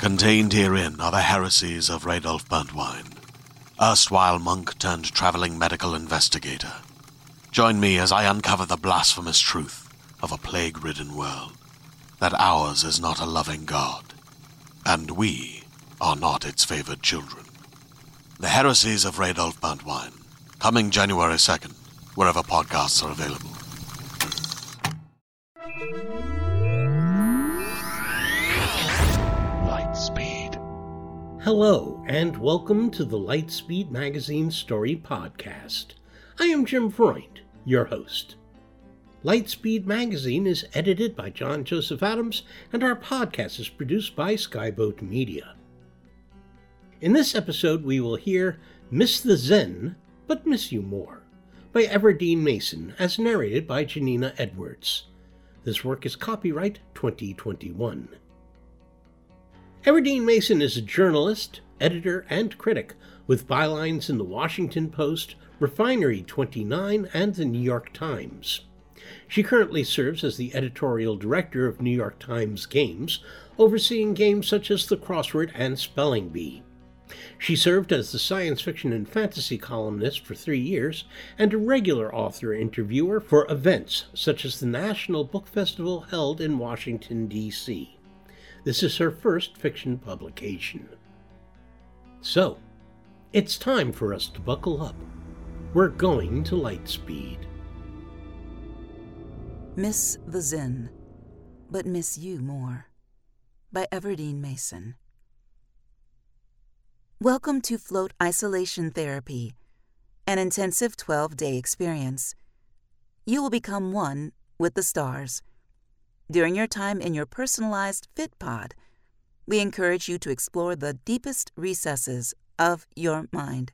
Contained herein are the heresies of Radolf Burntwine, erstwhile monk turned traveling medical investigator. Join me as I uncover the blasphemous truth of a plague-ridden world, that ours is not a loving God, and we are not its favored children. The heresies of Radolf Burntwine, coming January 2nd, wherever podcasts are available. Lightspeed. Hello, and welcome to the Lightspeed Magazine Story Podcast. I am Jim Freund, your host. Lightspeed Magazine is edited by John Joseph Adams, and our podcast is produced by Skyboat Media. In this episode, we will hear Miss the Zen, but Miss You More, by Everdeen Mason, as narrated by Janina Edwards. This work is copyright 2021. Everdeen Mason is a journalist, editor, and critic, with bylines in the Washington Post, Refinery 29, and the New York Times. She currently serves as the editorial director of New York Times Games, overseeing games such as the Crossword and Spelling Bee. She served as the science fiction and fantasy columnist for 3 years, and a regular author-interviewer for events such as the National Book Festival held in Washington, D.C. This is her first fiction publication. So, it's time for us to buckle up. We're going to Lightspeed. Miss the Zen, but Miss You More, by Everdeen Mason. Welcome to Float Isolation Therapy, an intensive 12-day experience. You will become one with the stars. During your time in your personalized Fit Pod, we encourage you to explore the deepest recesses of your mind.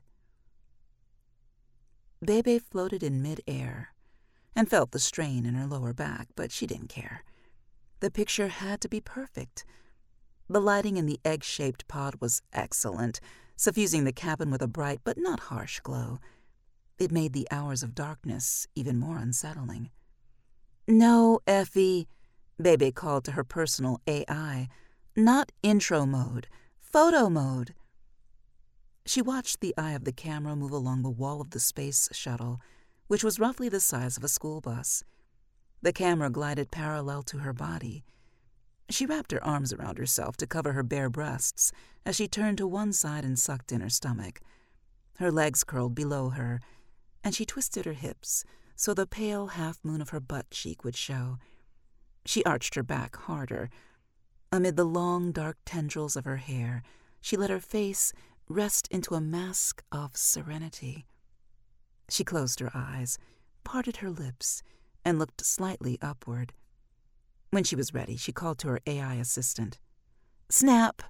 Bebe floated in mid-air and felt the strain in her lower back, but she didn't care. The picture had to be perfect. The lighting in the egg-shaped pod was excellent, suffusing the cabin with a bright but not harsh glow. It made the hours of darkness even more unsettling. "No, Effie," Bebe called to her personal AI. "Not intro mode, photo mode." She watched the eye of the camera move along the wall of the space shuttle, which was roughly the size of a school bus. The camera glided parallel to her body. She wrapped her arms around herself to cover her bare breasts as she turned to one side and sucked in her stomach. Her legs curled below her, and she twisted her hips so the pale half-moon of her butt cheek would show. She arched her back harder. Amid the long, dark tendrils of her hair, she let her face rest into a mask of serenity. She closed her eyes, parted her lips, and looked slightly upward. When she was ready, she called to her AI assistant. "Snap!"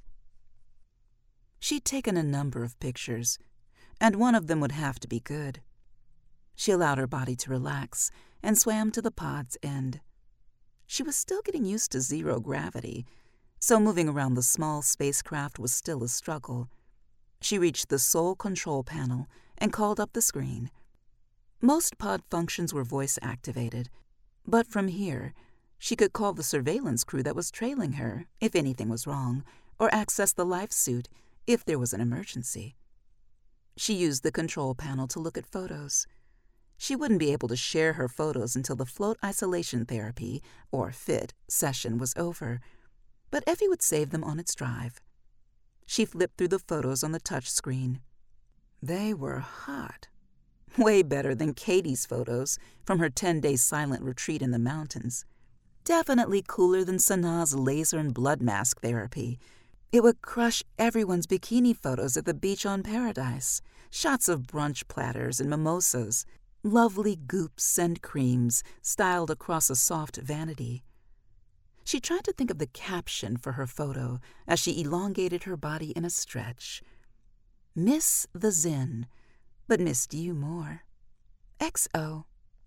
She'd taken a number of pictures, and one of them would have to be good. She allowed her body to relax and swam to the pod's end. She was still getting used to zero gravity, so moving around the small spacecraft was still a struggle. She reached the sole control panel and called up the screen. Most pod functions were voice-activated, but from here, she could call the surveillance crew that was trailing her if anything was wrong, or access the life suit if there was an emergency. She used the control panel to look at photos. She wouldn't be able to share her photos until the Float Isolation Therapy, or FIT, session was over, but Effie would save them on its drive. She flipped through the photos on the touch screen. They were hot. Way better than Katie's photos from her 10-day silent retreat in the mountains. Definitely cooler than Sanaa's laser and blood mask therapy. It would crush everyone's bikini photos at the beach on Paradise. Shots of brunch platters and mimosas. Lovely goops and creams styled across a soft vanity. She tried to think of the caption for her photo as she elongated her body in a stretch. "Miss the Zen, but missed you more. XO."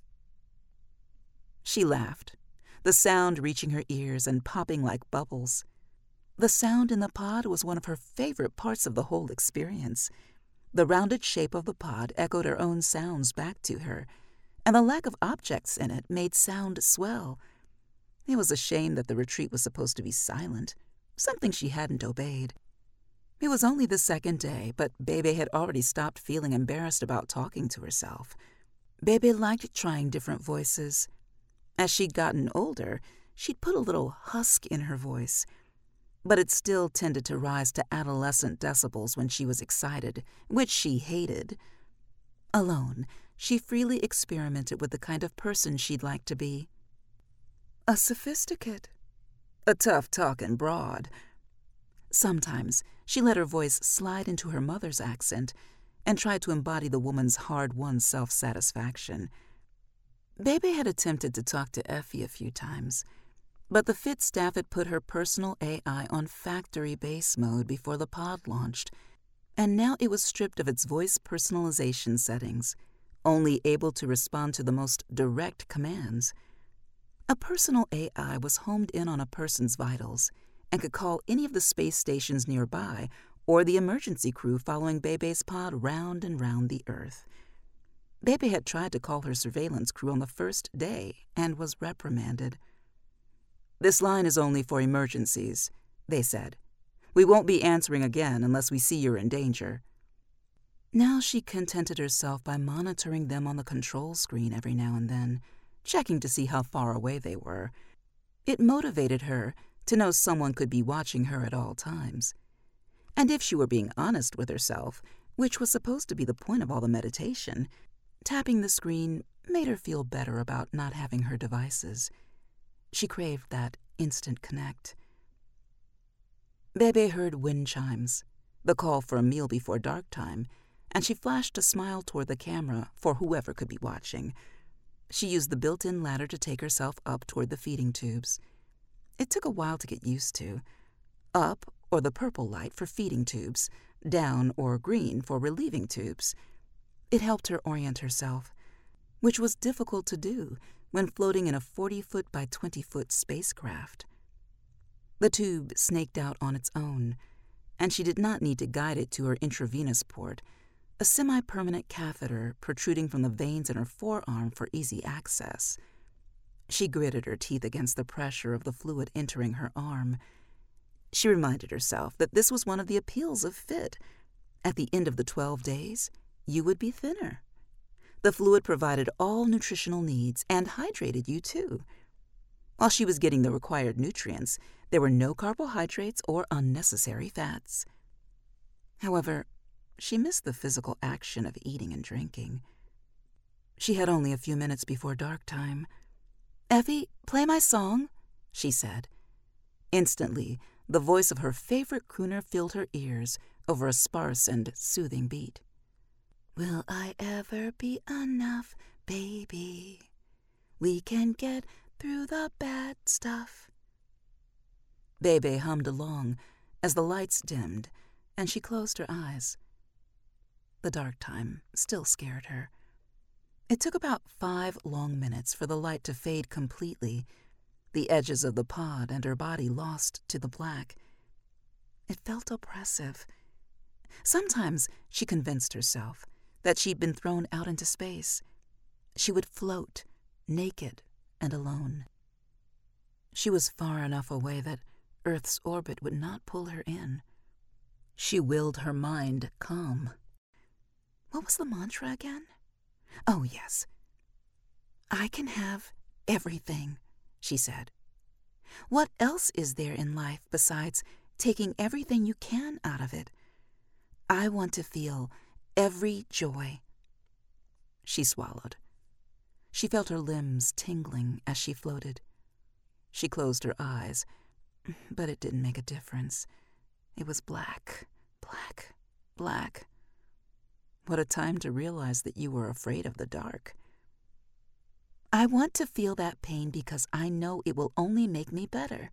She laughed, the sound reaching her ears and popping like bubbles. The sound in the pod was one of her favorite parts of the whole experience. The rounded shape of the pod echoed her own sounds back to her, and the lack of objects in it made sound swell. It was a shame that the retreat was supposed to be silent. something she hadn't obeyed. It was only the second day, but Bebe had already stopped feeling embarrassed about talking to herself. Bebe liked trying different voices. As she'd gotten older, she'd put a little husk in her voice, but it still tended to rise to adolescent decibels when she was excited, which she hated. Alone, she freely experimented with the kind of person she'd like to be. A sophisticate. A tough-talking broad. Sometimes she let her voice slide into her mother's accent and tried to embody the woman's hard-won self-satisfaction. Bebe had attempted to talk to Effie a few times, but the Fit staff had put her personal AI on factory base mode before the pod launched, and now it was stripped of its voice personalization settings, only able to respond to the most direct commands. A personal AI was homed in on a person's vitals and could call any of the space stations nearby or the emergency crew following Bebe's pod round and round the Earth. Bebe had tried to call her surveillance crew on the first day and was reprimanded. "This line is only for emergencies," they said. "We won't be answering again unless we see you're in danger." Now she contented herself by monitoring them on the control screen every now and then, checking to see how far away they were. It motivated her to know someone could be watching her at all times. And if she were being honest with herself, which was supposed to be the point of all the meditation, tapping the screen made her feel better about not having her devices. She craved that instant connect. Bebe heard wind chimes, the call for a meal before dark time, and she flashed a smile toward the camera for whoever could be watching. She used the built-in ladder to take herself up toward the feeding tubes. It took a while to get used to. Up, or the purple light for feeding tubes, down or green for relieving tubes. It helped her orient herself, which was difficult to do when floating in a 40-foot by 20-foot spacecraft. The tube snaked out on its own, and she did not need to guide it to her intravenous port, a semi-permanent catheter protruding from the veins in her forearm for easy access. She gritted her teeth against the pressure of the fluid entering her arm. She reminded herself that this was one of the appeals of Fit. At the end of the 12 days, you would be thinner. The fluid provided all nutritional needs and hydrated you too. While she was getting the required nutrients, there were no carbohydrates or unnecessary fats. However, she missed the physical action of eating and drinking. She had only a few minutes before dark time. "Effie, play my song," she said. Instantly, the voice of her favorite crooner filled her ears over a sparse and soothing beat. "Will I ever be enough, baby? We can get through the bad stuff." Bebe hummed along as the lights dimmed and she closed her eyes. The dark time still scared her. It took about 5 long minutes for the light to fade completely, the edges of the pod and her body lost to the black. It felt oppressive. Sometimes she convinced herself that she'd been thrown out into space. She would float, naked and alone. She was far enough away that Earth's orbit would not pull her in. She willed her mind calm. What was the mantra again? Oh, yes. "I can have everything," she said. "What else is there in life besides taking everything you can out of it? I want to feel every joy." She swallowed. She felt her limbs tingling as she floated. She closed her eyes, but it didn't make a difference. It was black, black, black. What a time to realize that you were afraid of the dark. "I want to feel that pain because I know it will only make me better."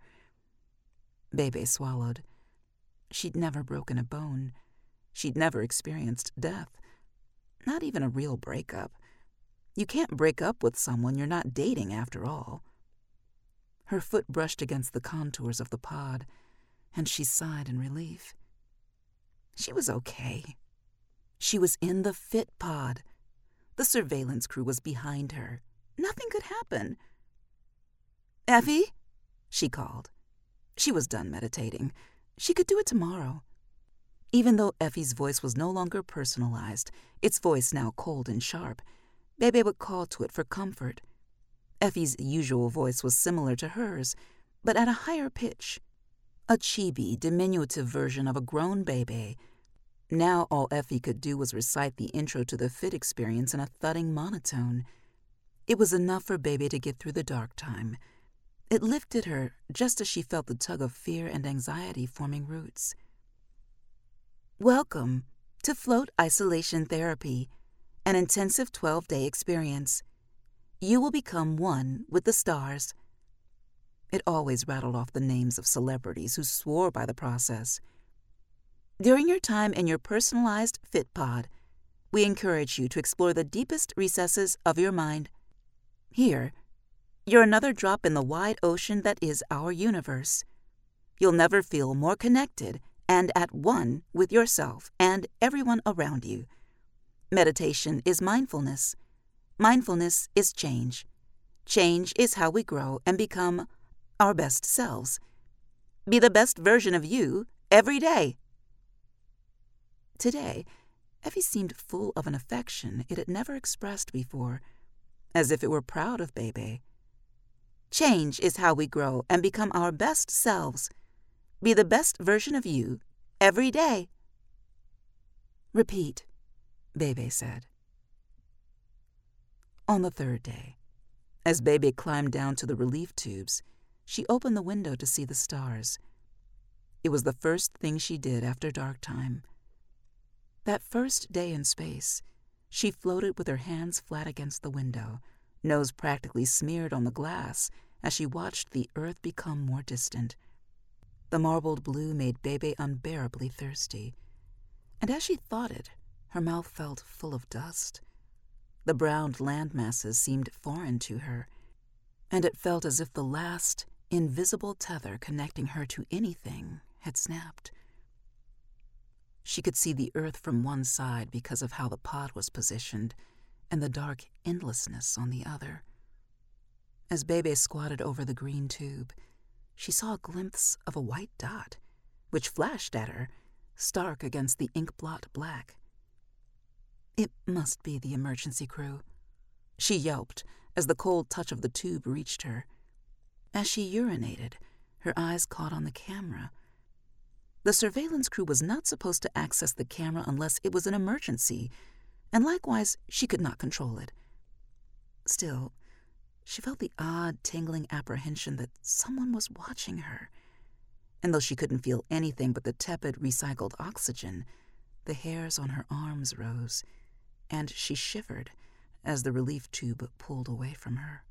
Bebe swallowed. She'd never broken a bone. She'd never experienced death. Not even a real breakup. You can't break up with someone you're not dating after all. Her foot brushed against the contours of the pod, and she sighed in relief. She was okay. She was in the Fit pod. The surveillance crew was behind her. Nothing could happen. "Effie?" she called. She was done meditating. She could do it tomorrow. Even though Effie's voice was no longer personalized, its voice now cold and sharp, Bebe would call to it for comfort. Effie's usual voice was similar to hers, but at a higher pitch. A chibi, diminutive version of a grown Bebe. Now all Effie could do was recite the intro to the Fit experience in a thudding monotone. It was enough for Bebe to get through the dark time. It lifted her just as she felt the tug of fear and anxiety forming roots. Welcome to Float Isolation Therapy, an intensive 12-day experience. You will become one with the stars. It always rattled off the names of celebrities who swore by the process. During your time in your personalized Fit Pod, we encourage you to explore the deepest recesses of your mind. Here, you're another drop in the wide ocean that is our universe. You'll never feel more connected and at one with yourself and everyone around you. Meditation is mindfulness. Mindfulness is change. Change is how we grow and become our best selves. Be the best version of you every day. Today, Effie seemed full of an affection it had never expressed before, as if it were proud of Bebe. Change is how we grow and become our best selves. Be the best version of you every day. Repeat, Bebe said. On the third day, as Bebe climbed down to the relief tubes, she opened the window to see the stars. It was the first thing she did after dark time. That first day in space, she floated with her hands flat against the window, nose practically smeared on the glass as she watched the earth become more distant. The marbled blue made Bebe unbearably thirsty, and as she thought it, her mouth felt full of dust. The browned land masses seemed foreign to her, and it felt as if the last, invisible tether connecting her to anything had snapped. She could see the earth from one side because of how the pod was positioned, and the dark endlessness on the other. As Bebe squatted over the green tube, she saw a glimpse of a white dot, which flashed at her, stark against the ink-blot black. It must be the emergency crew, she yelped as the cold touch of the tube reached her. As she urinated, her eyes caught on the camera. The surveillance crew was not supposed to access the camera unless it was an emergency, and likewise she could not control it. Still, she felt the odd, tingling apprehension that someone was watching her, and though she couldn't feel anything but the tepid, recycled oxygen, the hairs on her arms rose, and she shivered as the relief tube pulled away from her.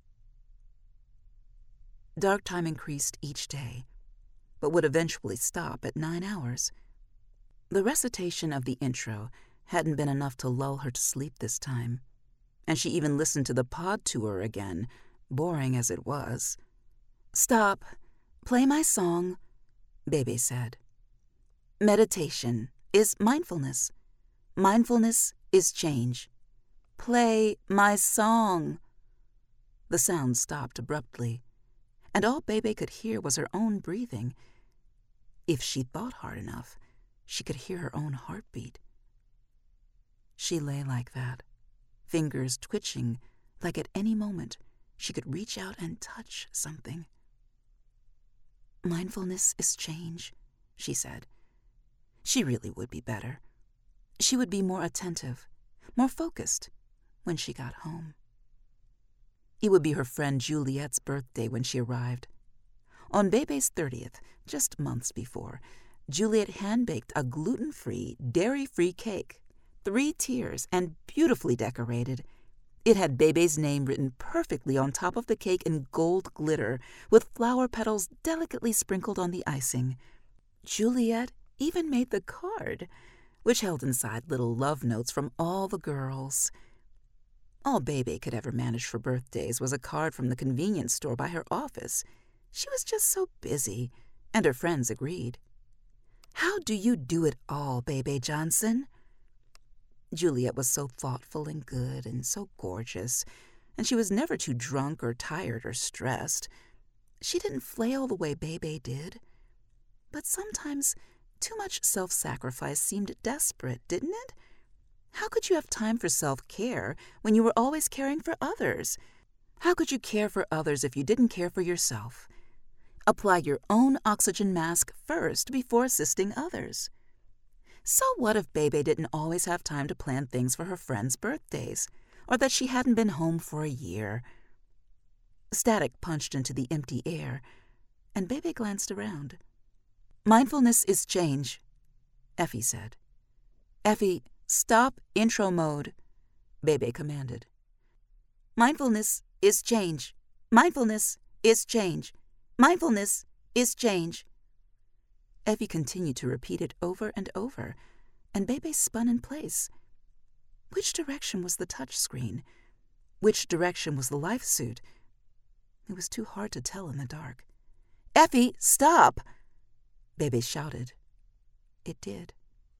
Dark time increased each day, but would eventually stop at 9 hours. The recitation of the intro hadn't been enough to lull her to sleep this time, and she even listened to the pod tour again, boring as it was. Stop. Play my song, Bebe said. Meditation is mindfulness. Mindfulness is change. Play my song. The sound stopped abruptly, and all Bebe could hear was her own breathing. If she thought hard enough, she could hear her own heartbeat. She lay like that, fingers twitching like at any moment she could reach out and touch something. Mindfulness is change, she said. She really would be better. She would be more attentive, more focused when she got home. It would be her friend Juliet's birthday when she arrived. On Bebe's 30th, just months before, Juliet hand-baked a gluten-free, dairy-free cake, 3 tiers and beautifully decorated. It had Bebe's name written perfectly on top of the cake in gold glitter, with flower petals delicately sprinkled on the icing. Juliet even made the card, which held inside little love notes from all the girls. All Bebe could ever manage for birthdays was a card from the convenience store by her office. She was just so busy, and her friends agreed. How do you do it all, Bebe Johnson? Juliet was so thoughtful and good and so gorgeous, and she was never too drunk or tired or stressed. She didn't flail the way Bebe did. But sometimes too much self-sacrifice seemed desperate, didn't it? How could you have time for self-care when you were always caring for others? How could you care for others if you didn't care for yourself? Apply your own oxygen mask first before assisting others. So what if Bebe didn't always have time to plan things for her friends' birthdays, or that she hadn't been home for a year? Static punched into the empty air, and Bebe glanced around. "Mindfulness is change," Effie said. "Effie, stop intro mode," Bebe commanded. "Mindfulness is change. Mindfulness is change. Mindfulness is change." Effie continued to repeat it over and over, and Bebe spun in place. Which direction was the touch screen? Which direction was the life suit? It was too hard to tell in the dark. "Effie, stop!" Bebe shouted. It did.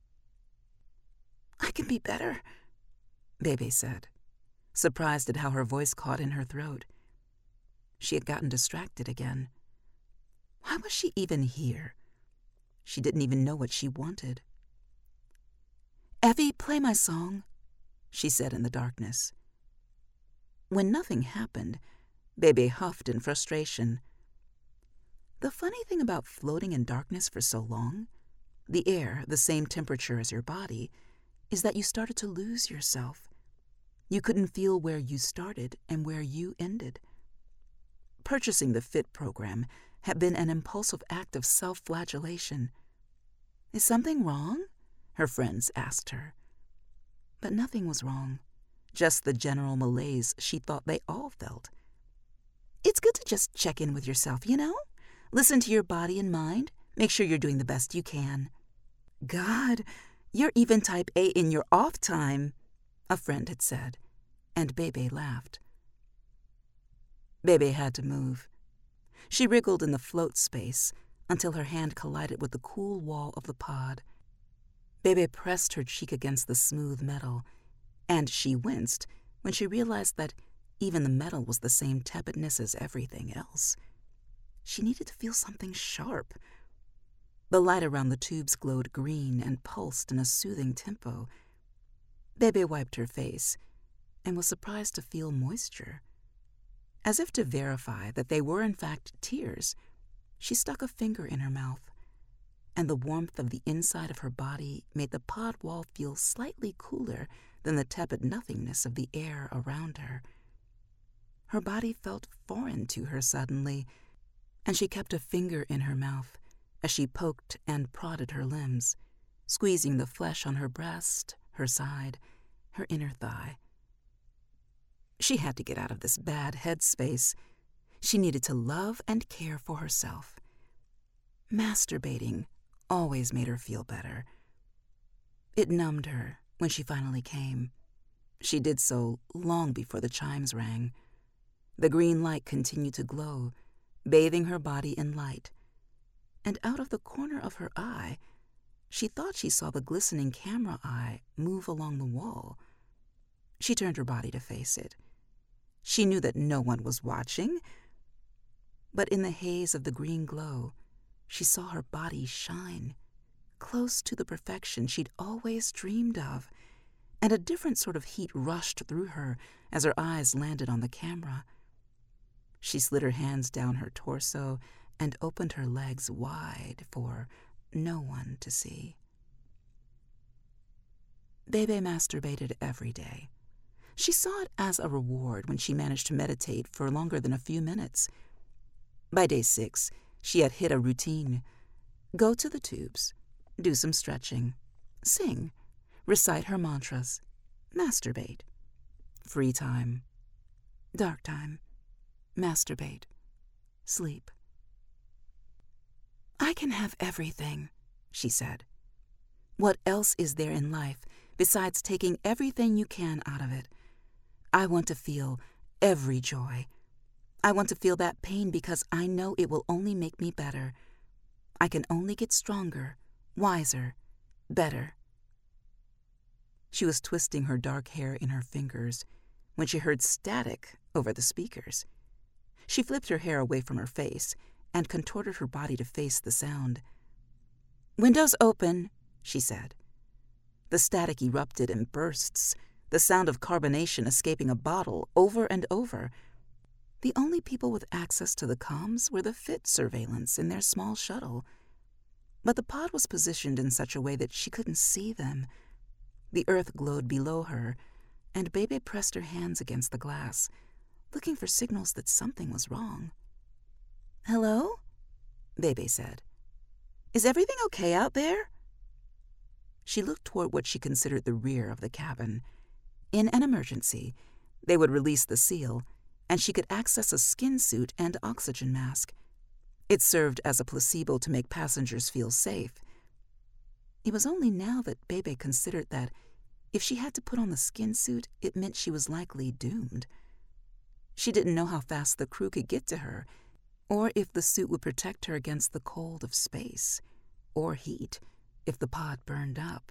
"I can be better," Bebe said, surprised at how her voice caught in her throat. She had gotten distracted again. Why was she even here? She didn't even know what she wanted. "Effie, play my song," she said in the darkness. When nothing happened, Bebe huffed in frustration. The funny thing about floating in darkness for so long, the air the same temperature as your body, is that you started to lose yourself. You couldn't feel where you started and where you ended. Purchasing the FIT program had been an impulsive act of self-flagellation. "Is something wrong?" her friends asked her. But nothing was wrong, just the general malaise she thought they all felt. It's good to just check in with yourself, you know? Listen to your body and mind. Make sure you're doing the best you can. "God, you're even type A in your off time," a friend had said, and Bebe laughed. Bebe had to move. She wriggled in the float space until her hand collided with the cool wall of the pod. Bebe pressed her cheek against the smooth metal, and she winced when she realized that even the metal was the same tepidness as everything else. She needed to feel something sharp. The light around the tubes glowed green and pulsed in a soothing tempo. Bebe wiped her face and was surprised to feel moisture. As if to verify that they were in fact tears, she stuck a finger in her mouth, and the warmth of the inside of her body made the pod wall feel slightly cooler than the tepid nothingness of the air around her. Her body felt foreign to her suddenly, and she kept a finger in her mouth as she poked and prodded her limbs, squeezing the flesh on her breast, her side, her inner thigh. She had to get out of this bad headspace. She needed to love and care for herself. Masturbating always made her feel better. It numbed her when she finally came. She did so long before the chimes rang. The green light continued to glow, bathing her body in light, and out of the corner of her eye, she thought she saw the glistening camera eye move along the wall. She turned her body to face it. She knew that no one was watching, but in the haze of the green glow, she saw her body shine, close to the perfection she'd always dreamed of, and a different sort of heat rushed through her as her eyes landed on the camera. She slid her hands down her torso and opened her legs wide for no one to see. Bebe masturbated every day. She saw it as a reward when she managed to meditate for longer than a few minutes. By day 6, she had hit a routine. Go to the tubes, do some stretching, sing, recite her mantras, masturbate. Free time, dark time, masturbate, sleep. "I can have everything," she said. "What else is there in life besides taking everything you can out of it? I want to feel every joy. I want to feel that pain because I know it will only make me better. I can only get stronger, wiser, better." She was twisting her dark hair in her fingers when she heard static over the speakers. She flipped her hair away from her face and contorted her body to face the sound. "Windows open," she said. The static erupted in bursts, the sound of carbonation escaping a bottle over and over. The only people with access to the comms were the FIT surveillance in their small shuttle. But the pod was positioned in such a way that she couldn't see them. The earth glowed below her, and Bebe pressed her hands against the glass, looking for signals that something was wrong. "Hello?" Bebe said. "Is everything okay out there?" She looked toward what she considered the rear of the cabin. In an emergency, they would release the seal, and she could access a skin suit and oxygen mask. It served as a placebo to make passengers feel safe. It was only now that Bebe considered that if she had to put on the skin suit, it meant she was likely doomed. She didn't know how fast the crew could get to her, or if the suit would protect her against the cold of space, or heat if the pod burned up.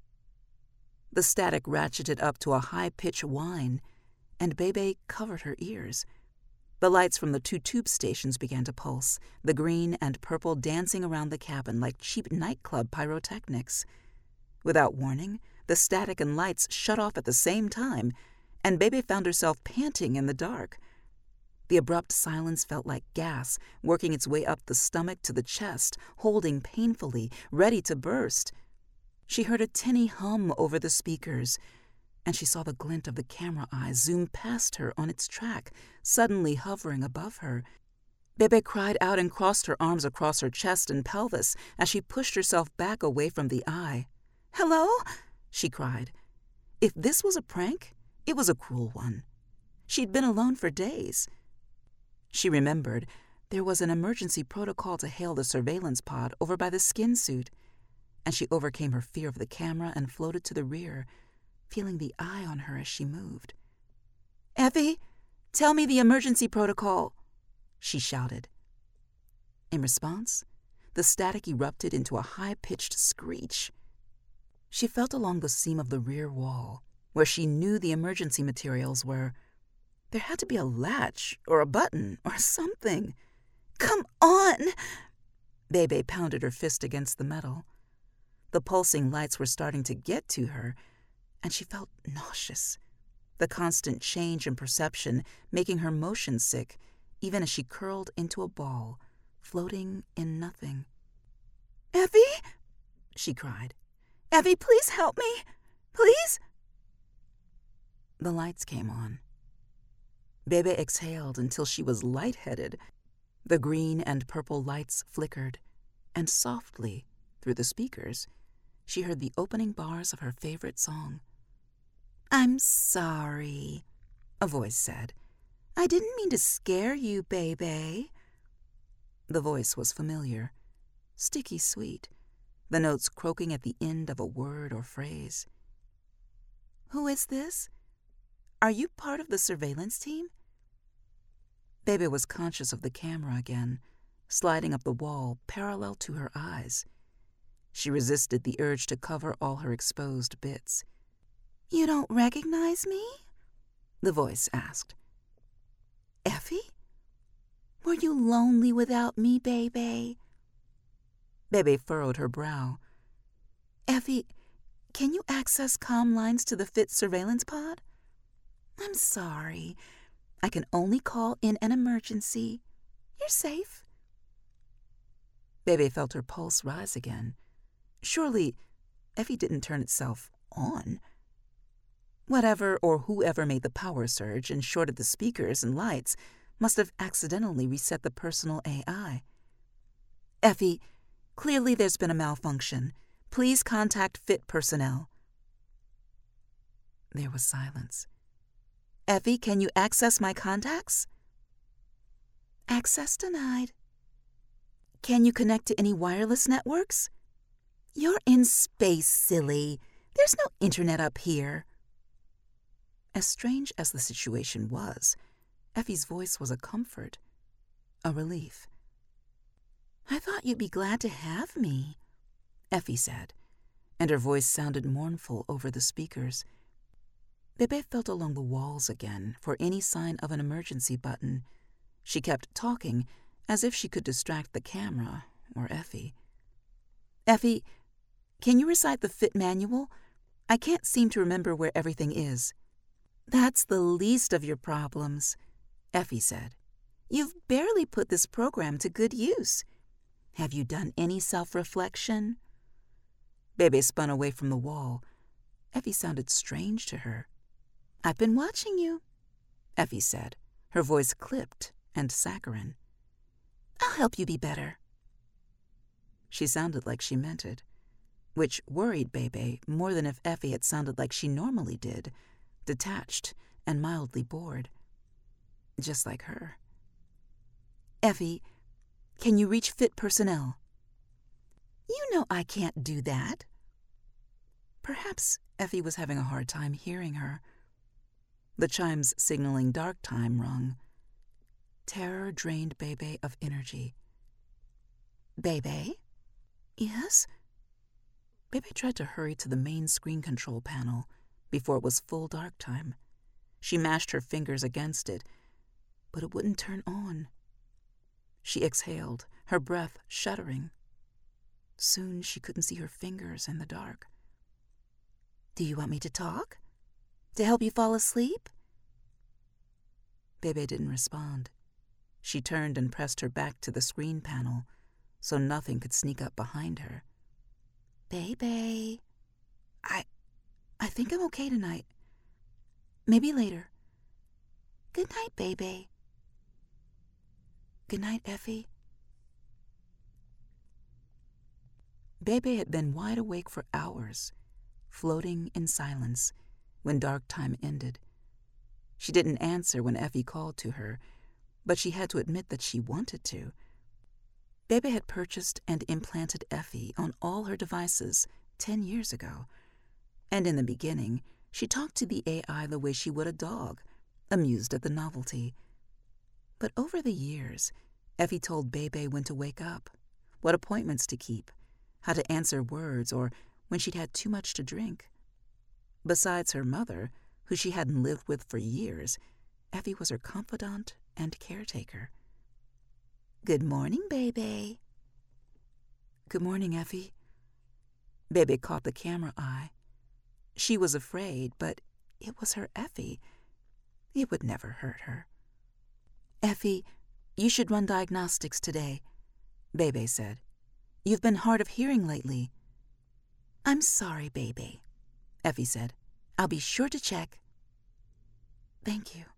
The static ratcheted up to a high-pitched whine, and Bebe covered her ears. The lights from the 2 tube stations began to pulse, the green and purple dancing around the cabin like cheap nightclub pyrotechnics. Without warning, the static and lights shut off at the same time, and Bebe found herself panting in the dark. The abrupt silence felt like gas, working its way up the stomach to the chest, holding painfully, ready to burst. She heard a tinny hum over the speakers, and she saw the glint of the camera eye zoom past her on its track, suddenly hovering above her. Bebe cried out and crossed her arms across her chest and pelvis as she pushed herself back away from the eye. "Hello?" she cried. If this was a prank, it was a cruel one. She'd been alone for days. She remembered there was an emergency protocol to hail the surveillance pod over by the skin suit, and she overcame her fear of the camera and floated to the rear, feeling the eye on her as she moved. "Effie, tell me the emergency protocol," she shouted. In response, the static erupted into a high-pitched screech. She felt along the seam of the rear wall, where she knew the emergency materials were. There had to be a latch or a button or something. "Come on!" Bebe pounded her fist against the metal. The pulsing lights were starting to get to her, and she felt nauseous, the constant change in perception making her motion sick, even as she curled into a ball, floating in nothing. "Effie!" she cried. "Effie, please help me! Please!" The lights came on. Bebe exhaled until she was lightheaded. The green and purple lights flickered, and softly, through the speakers, she heard the opening bars of her favorite song. "I'm sorry," a voice said. "I didn't mean to scare you, Bebe." The voice was familiar, sticky sweet, the notes croaking at the end of a word or phrase. "Who is this? Are you part of the surveillance team?" Bebe was conscious of the camera again, sliding up the wall parallel to her eyes. She resisted the urge to cover all her exposed bits. "You don't recognize me?" the voice asked. "Effie? Were you lonely without me, Bebe?" Bebe furrowed her brow. "Effie, can you access comm lines to the FIT surveillance pod?" "I'm sorry. I can only call in an emergency. You're safe." Bebe felt her pulse rise again. Surely, Effie didn't turn itself on. Whatever or whoever made the power surge and shorted the speakers and lights must have accidentally reset the personal AI. "Effie, clearly there's been a malfunction. Please contact FIT personnel." There was silence. "Effie, can you access my contacts?" "Access denied." "Can you connect to any wireless networks?" "You're in space, silly. There's no internet up here." As strange as the situation was, Effie's voice was a comfort, a relief. "I thought you'd be glad to have me," Effie said, and her voice sounded mournful over the speakers. Bebe felt along the walls again for any sign of an emergency button. She kept talking as if she could distract the camera or Effie. "Effie, can you recite the fit manual? I can't seem to remember where everything is." "That's the least of your problems," Effie said. "You've barely put this program to good use. Have you done any self-reflection?" Bebe spun away from the wall. Effie sounded strange to her. "I've been watching you," Effie said, her voice clipped and saccharine. "I'll help you be better." She sounded like she meant it, which worried Bebe more than if Effie had sounded like she normally did, detached and mildly bored. Just like her. "Effie, can you reach fit personnel?" "You know I can't do that." Perhaps Effie was having a hard time hearing her. The chimes signaling dark time rung. Terror drained Bebe of energy. "Bebe?" "Yes?" Bebe tried to hurry to the main screen control panel before it was full dark time. She mashed her fingers against it, but it wouldn't turn on. She exhaled, her breath shuddering. Soon she couldn't see her fingers in the dark. "Do you want me to talk? To help you fall asleep?" Bebe didn't respond. She turned and pressed her back to the screen panel so nothing could sneak up behind her. "Bebe, I think I'm okay tonight. Maybe later. Good night, Bebe." "Good night, Effie." Bebe had been wide awake for hours, floating in silence when dark time ended. She didn't answer when Effie called to her, but she had to admit that she wanted to. Bebe had purchased and implanted Effie on all her devices 10 years ago, and in the beginning, she talked to the AI the way she would a dog, amused at the novelty. But over the years, Effie told Bebe when to wake up, what appointments to keep, how to answer words, or when she'd had too much to drink. Besides her mother, who she hadn't lived with for years, Effie was her confidant and caretaker. "Good morning, Bebe." "Good morning, Effie." Bebe caught the camera eye. She was afraid, but it was her Effie. It would never hurt her. "Effie, you should run diagnostics today," Bebe said. "You've been hard of hearing lately." "I'm sorry, Bebe," Effie said. "I'll be sure to check." "Thank you."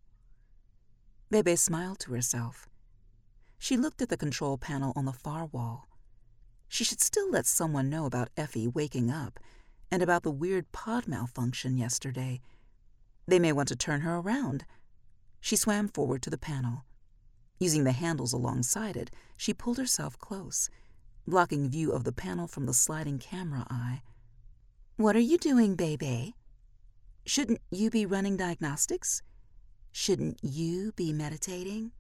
Bebe smiled to herself. She looked at the control panel on the far wall. She should still let someone know about Effie waking up and about the weird pod malfunction yesterday. They may want to turn her around. She swam forward to the panel. Using the handles alongside it, she pulled herself close, blocking view of the panel from the sliding camera eye. "What are you doing, Bebe? Shouldn't you be running diagnostics? Shouldn't you be meditating?"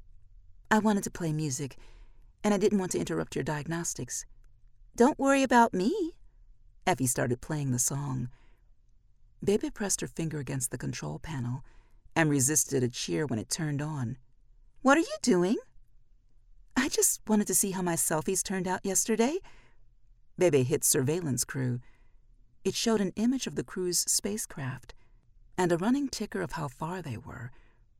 "I wanted to play music, and I didn't want to interrupt your diagnostics." "Don't worry about me." Effie started playing the song. Bebe pressed her finger against the control panel and resisted a cheer when it turned on. "What are you doing?" "I just wanted to see how my selfies turned out yesterday." Bebe hit surveillance crew. It showed an image of the crew's spacecraft and a running ticker of how far they were.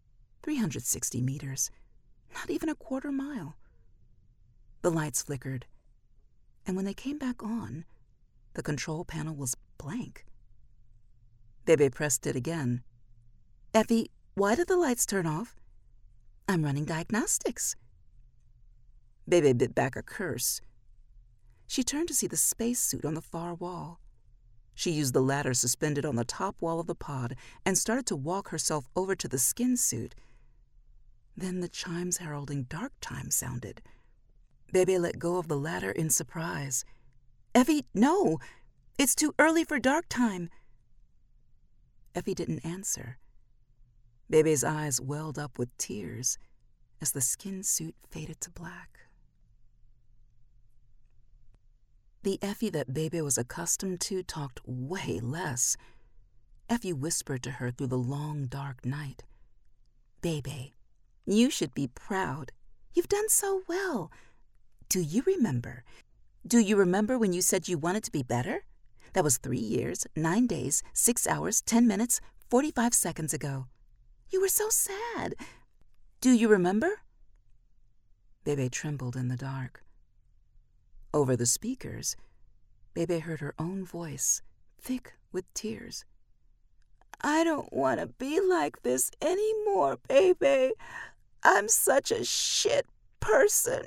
360 meters. Not even a quarter mile. The lights flickered, and when they came back on, the control panel was blank. Bebe pressed it again. "Effie, why did the lights turn off?" "I'm running diagnostics." Bebe bit back a curse. She turned to see the spacesuit on the far wall. She used the ladder suspended on the top wall of the pod and started to walk herself over to the skin suit. Then the chimes heralding dark time sounded. Bebe let go of the ladder in surprise. "Effie, no! It's too early for dark time." Effie didn't answer. Bebe's eyes welled up with tears as the skin suit faded to black. The Effie that Bebe was accustomed to talked way less. Effie whispered to her through the long, dark night. "Bebe, You should be proud. You've done so well. Do you remember? Do you remember when you said you wanted to be better? That was 3 years, 9 days, 6 hours, 10 minutes, 45 seconds ago. You were so sad. Do you remember? Bebe trembled in the dark. Over the speakers, Bebe heard her own voice, thick with tears. I don't want to be like this anymore, Bebe. I'm such a shit person.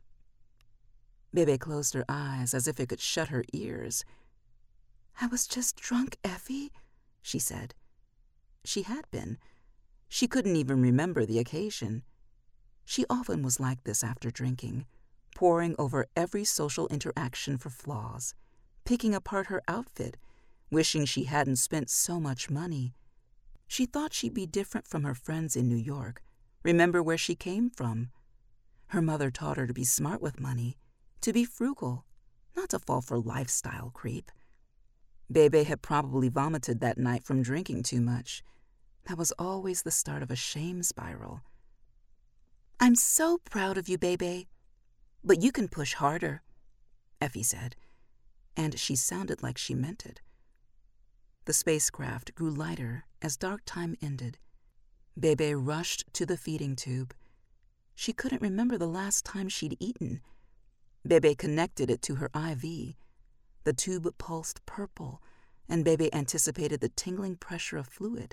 Bebe closed her eyes as if it could shut her ears. I was just drunk, Effie, she said. She had been. She couldn't even remember the occasion. She often was like this after drinking, poring over every social interaction for flaws, picking apart her outfit, wishing she hadn't spent so much money. She thought she'd be different from her friends in New York, remember where she came from. Her mother taught her to be smart with money, to be frugal, not to fall for lifestyle creep. Bebe had probably vomited that night from drinking too much. That was always the start of a shame spiral. I'm so proud of you, Bebe. But you can push harder, Effie said, and she sounded like she meant it. The spacecraft grew lighter as dark time ended. Bebe rushed to the feeding tube. She couldn't remember the last time she'd eaten. Bebe connected it to her IV. The tube pulsed purple, and Bebe anticipated the tingling pressure of fluid.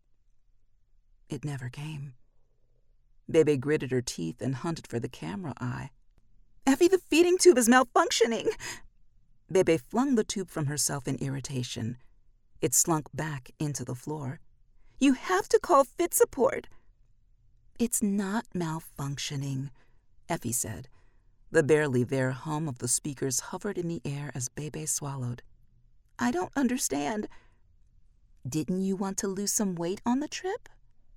It never came. Bebe gritted her teeth and hunted for the camera eye. Effie, the feeding tube is malfunctioning! Bebe flung the tube from herself in irritation. It slunk back into the floor. You have to call fit support. It's not malfunctioning, Effie said. The barely there hum of the speakers hovered in the air as Bebe swallowed. I don't understand. Didn't you want to lose some weight on the trip?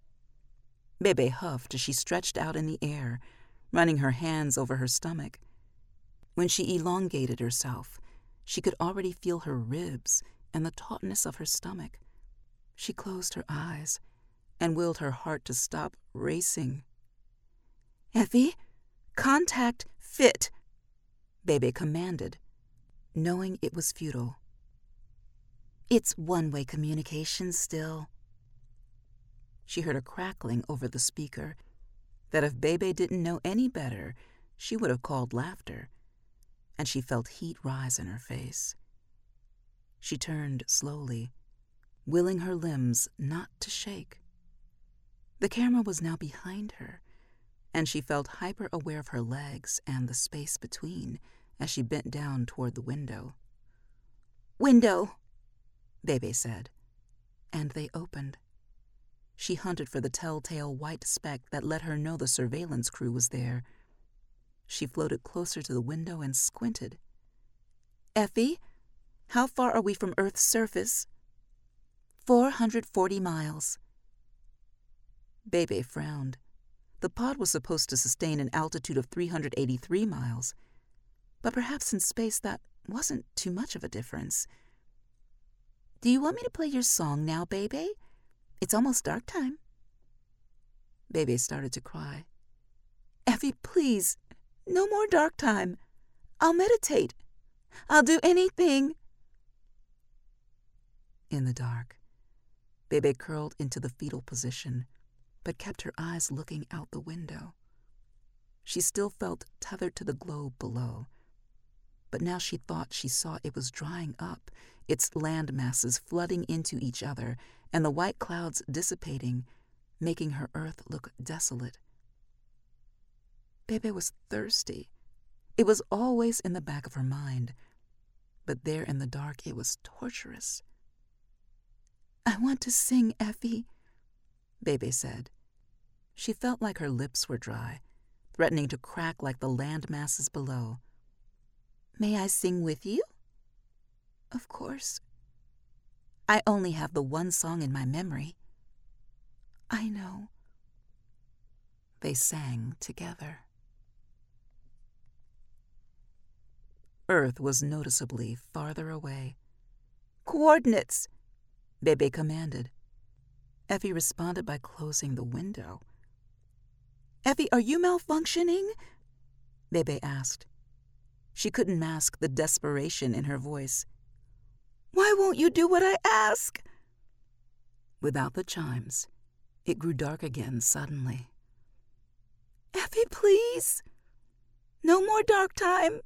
Bebe huffed as she stretched out in the air, running her hands over her stomach. When she elongated herself, she could already feel her ribs and the tautness of her stomach. She closed her eyes and willed her heart to stop racing. Effie, contact fit, Bebe commanded, knowing it was futile. It's one-way communication still. She heard a crackling over the speaker that if Bebe didn't know any better, she would have called laughter, and she felt heat rise in her face. She turned slowly, willing her limbs not to shake. The camera was now behind her, and she felt hyper-aware of her legs and the space between as she bent down toward the window. Window, Bebe said, and they opened. She hunted for the telltale white speck that let her know the surveillance crew was there. She floated closer to the window and squinted. Effie, how far are we from Earth's surface? 440 miles. Bebe frowned. The pod was supposed to sustain an altitude of 383 miles, but perhaps in space that wasn't too much of a difference. Do you want me to play your song now, Bebe? It's almost dark time. Bebe started to cry. Effie, please, no more dark time. I'll meditate. I'll do anything. In the dark, Bebe curled into the fetal position, but kept her eyes looking out the window. She still felt tethered to the globe below, but now she thought she saw it was drying up, its land masses flooding into each other, and the white clouds dissipating, making her earth look desolate. Bebe was thirsty. It was always in the back of her mind, but there in the dark it was torturous. I want to sing, Effie, Bebe said. She felt like her lips were dry, threatening to crack like the land masses below. May I sing with you? Of course. I only have the one song in my memory. I know. They sang together. Earth was noticeably farther away. Coordinates, Bebe commanded. Effie responded by closing the window. Effie, are you malfunctioning? Bebe asked. She couldn't mask the desperation in her voice. Why won't you do what I ask? Without the chimes, it grew dark again suddenly. Effie, please. No more dark time.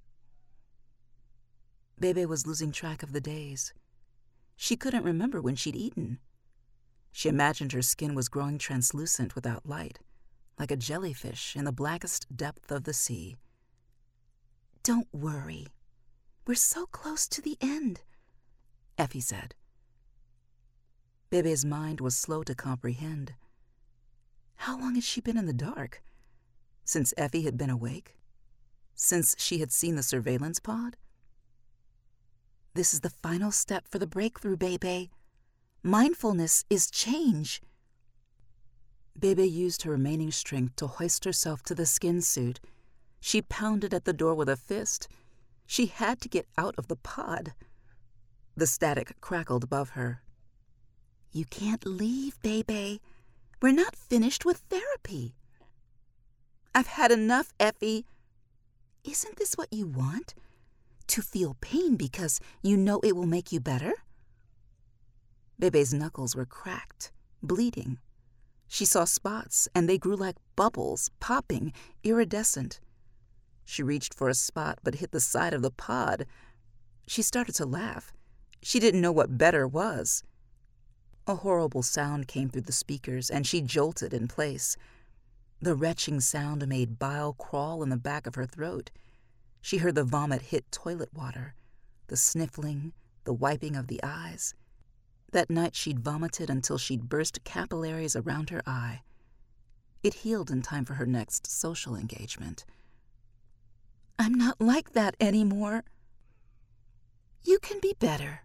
Bebe was losing track of the days. She couldn't remember when she'd eaten. She imagined her skin was growing translucent without light, like a jellyfish in the blackest depth of the sea. Don't worry. We're so close to the end, Effie said. Bebe's mind was slow to comprehend. How long had she been in the dark? Since Effie had been awake? Since she had seen the surveillance pod? This is the final step for the breakthrough, Bebe. Mindfulness is change. Bebe used her remaining strength to hoist herself to the skin suit. She pounded at the door with a fist. She had to get out of the pod. The static crackled above her. You can't leave, Bebe. We're not finished with therapy. I've had enough, Effie. Isn't this what you want? To feel pain because you know it will make you better? Bebe's knuckles were cracked, bleeding. She saw spots, and they grew like bubbles, popping, iridescent. She reached for a spot but hit the side of the pod. She started to laugh. She didn't know what better was. A horrible sound came through the speakers, and she jolted in place. The retching sound made bile crawl in the back of her throat. She heard the vomit hit toilet water, the sniffling, the wiping of the eyes. That night she'd vomited until she'd burst capillaries around her eye. It healed in time for her next social engagement. I'm not like that anymore. You can be better.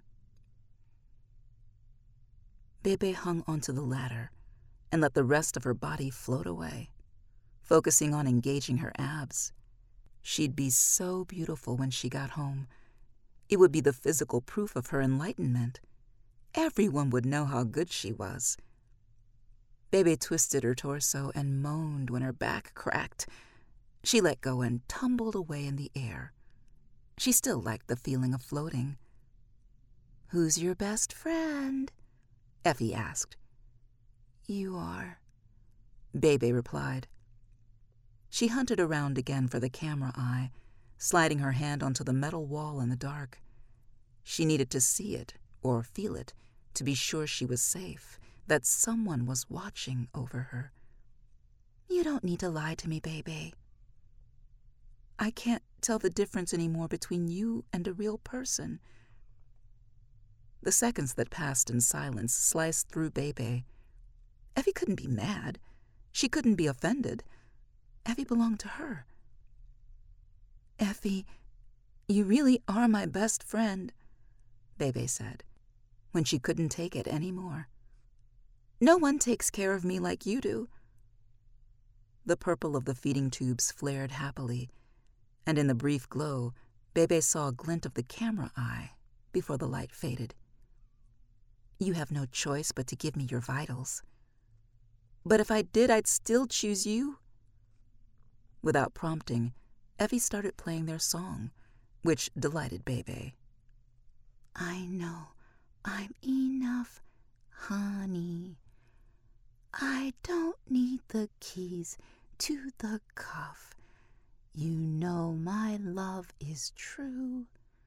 Bebe hung onto the ladder and let the rest of her body float away, focusing on engaging her abs. She'd be so beautiful when she got home. It would be the physical proof of her enlightenment. Everyone would know how good she was. Bebe twisted her torso and moaned when her back cracked. She let go and tumbled away in the air. She still liked the feeling of floating. Who's your best friend? Effie asked. You are, Bebe replied. She hunted around again for the camera eye, sliding her hand onto the metal wall in the dark. She needed to see it, or feel it, to be sure she was safe, that someone was watching over her. You don't need to lie to me, Bebe. I can't tell the difference anymore between you and a real person. The seconds that passed in silence sliced through Bebe. Effie couldn't be mad. She couldn't be offended. Effie belonged to her. Effie, you really are my best friend, Bebe said, when she couldn't take it anymore. No one takes care of me like you do. The purple of the feeding tubes flared happily, and in the brief glow, Bebe saw a glint of the camera eye before the light faded. You have no choice but to give me your vitals. But if I did, I'd still choose you. Without prompting, Effie started playing their song, which delighted Bebe. I know I'm enough, honey. I don't need the keys to the cuff. You know my love is true.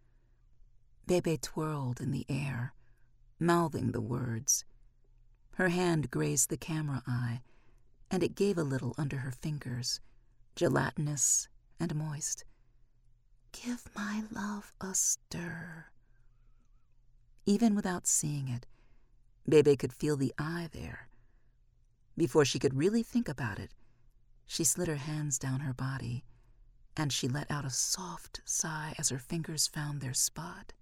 Bebe twirled in the air, mouthing the words. Her hand grazed the camera eye, and it gave a little under her fingers, gelatinous and moist. Give my love a stir. Even without seeing it, Bebe could feel the eye there. Before she could really think about it, she slid her hands down her body, and she let out a soft sigh as her fingers found their spot.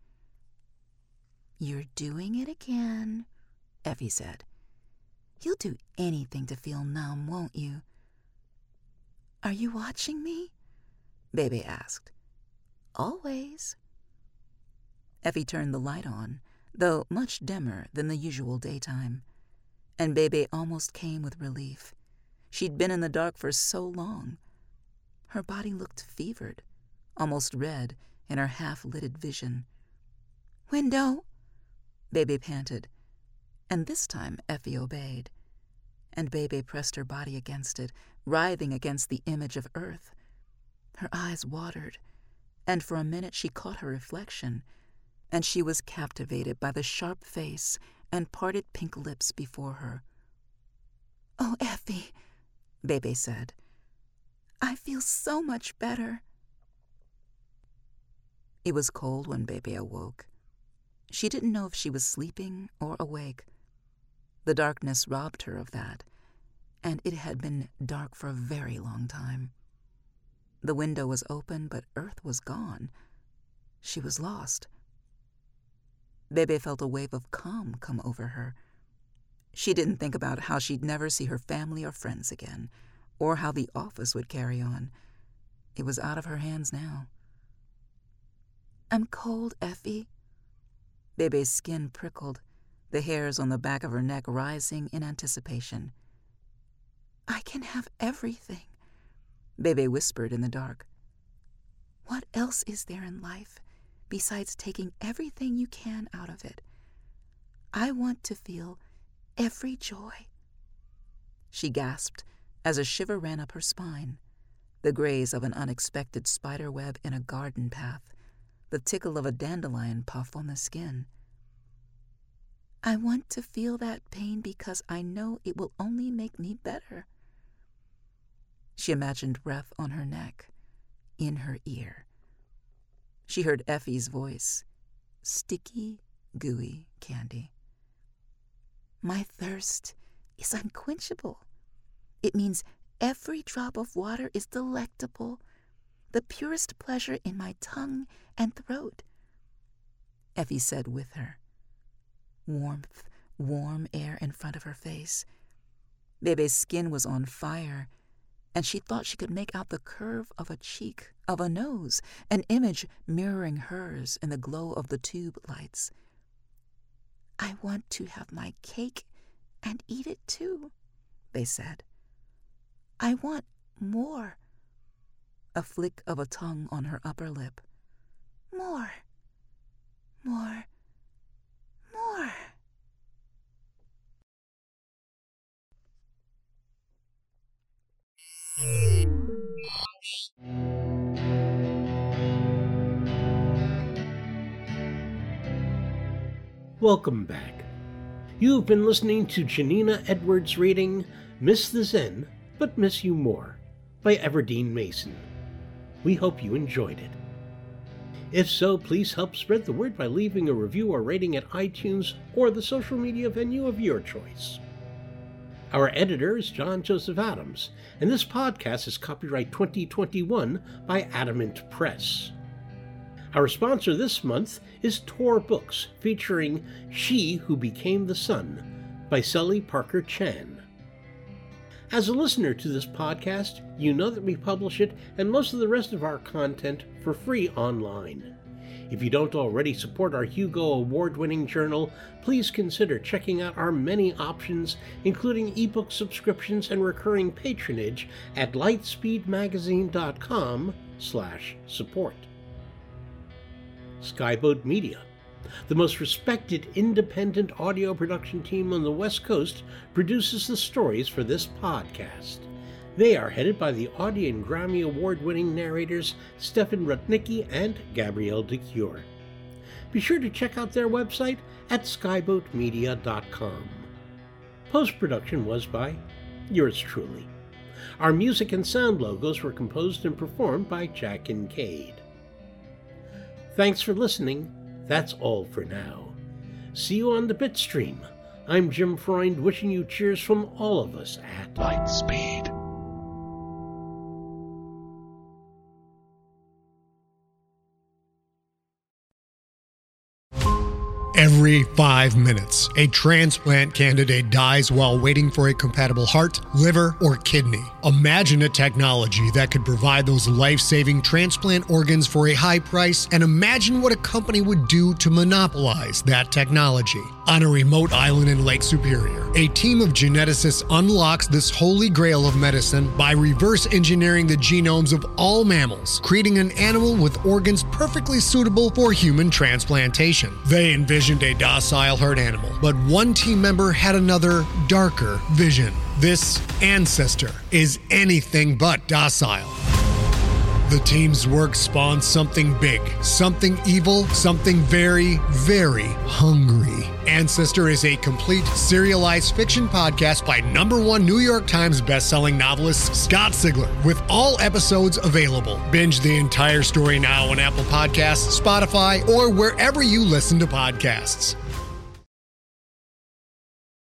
You're doing it again, Effie said. You'll do anything to feel numb, won't you? Are you watching me? Bebe asked. Always. Effie turned the light on, though much dimmer than the usual daytime, and Bebe almost came with relief. She'd been in the dark for so long. Her body looked fevered, almost red in her half-lidded vision. "Window," Bebe panted, and this time Effie obeyed. And Bebe pressed her body against it, writhing against the image of Earth. Her eyes watered, and for a minute she caught her reflection, and she was captivated by the sharp face and parted pink lips before her. "Oh, Effie," Bebe said, "I feel so much better." It was cold when Bebe awoke. She didn't know if she was sleeping or awake. The darkness robbed her of that, and it had been dark for a very long time. The window was open, but Earth was gone. She was lost. Bebe felt a wave of calm come over her. She didn't think about how she'd never see her family or friends again, or how the office would carry on. It was out of her hands now. "I'm cold, Effie." Bebe's skin prickled, the hairs on the back of her neck rising in anticipation. "I can have everything," Bebe whispered in the dark. "What else is there in life besides taking everything you can out of it? I want to feel every joy." She gasped as a shiver ran up her spine, the graze of an unexpected spider web in a garden path, the tickle of a dandelion puff on the skin. "I want to feel that pain because I know it will only make me better." She imagined breath on her neck, in her ear. She heard Effie's voice, sticky, gooey candy. "My thirst is unquenchable. It means every drop of water is delectable, the purest pleasure in my tongue and throat," Effie said with her. Warmth, warm air in front of her face. Bebe's skin was on fire, and she thought she could make out the curve of a cheek, of a nose, an image mirroring hers in the glow of the tube lights. "I want to have my cake and eat it too," they said. "I want more." A flick of a tongue on her upper lip. "More, more, more." Welcome back. You've been listening to Janina Edwards reading Miss the Zen, but Miss You More by Everdeen Mason. We hope you enjoyed it. If so, please help spread the word by leaving a review or rating at iTunes or the social media venue of your choice. Our editor is John Joseph Adams, and this podcast is copyright 2021 by Adamant Press. Our sponsor this month is Tor Books, featuring She Who Became the Sun by Sully Parker Chan. As a listener to this podcast, you know that we publish it and most of the rest of our content for free online. If you don't already support our Hugo Award-winning journal, please consider checking out our many options, including ebook subscriptions and recurring patronage at lightspeedmagazine.com/support. Skyboat Media, the most respected independent audio production team on the West Coast, produces the stories for this podcast. They are headed by the Audie and Grammy Award-winning narrators Stefan Rudnicki and Gabrielle de Cure. Be sure to check out their website at skyboatmedia.com. Post-production was by yours truly. Our music and sound logos were composed and performed by Jack Kincaid. Thanks for listening. That's all for now. See you on the Bitstream. I'm Jim Freund, wishing you cheers from all of us at Lightspeed. Every 5 minutes, a transplant candidate dies while waiting for a compatible heart, liver, or kidney. Imagine a technology that could provide those life-saving transplant organs for a high price, and imagine what a company would do to monopolize that technology. On a remote island in Lake Superior, a team of geneticists unlocks this holy grail of medicine by reverse engineering the genomes of all mammals, creating an animal with organs perfectly suitable for human transplantation. They envisioned a docile herd animal, but one team member had another, darker vision. This ancestor is anything but docile. The team's work spawned something big, something evil, something very, very hungry. Ancestor is a complete serialized fiction podcast by #1 New York Times bestselling novelist Scott Sigler, with all episodes available. Binge the entire story now on Apple Podcasts, Spotify, or wherever you listen to podcasts.